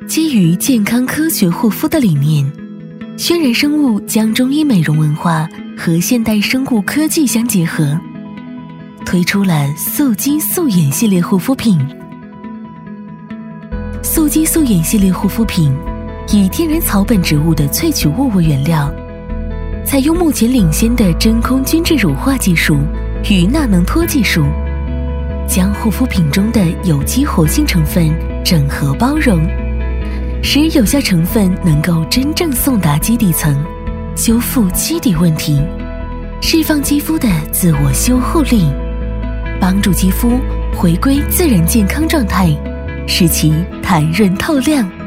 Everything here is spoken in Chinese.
基于健康科学护肤的理念，轩然生物将中医美容文化和现代生物科技相结合，推出了素肌素颜系列护肤品。素肌素颜系列护肤品以天然草本植物的萃取物为原料，采用目前领先的真空均质乳化技术与钠能脱技术，将护肤品中的有机活性成分整合包容，使有效成分能够真正送达基底层，修复基底问题，释放肌肤的自我修护力，帮助肌肤回归自然健康状态，使其弹润透亮。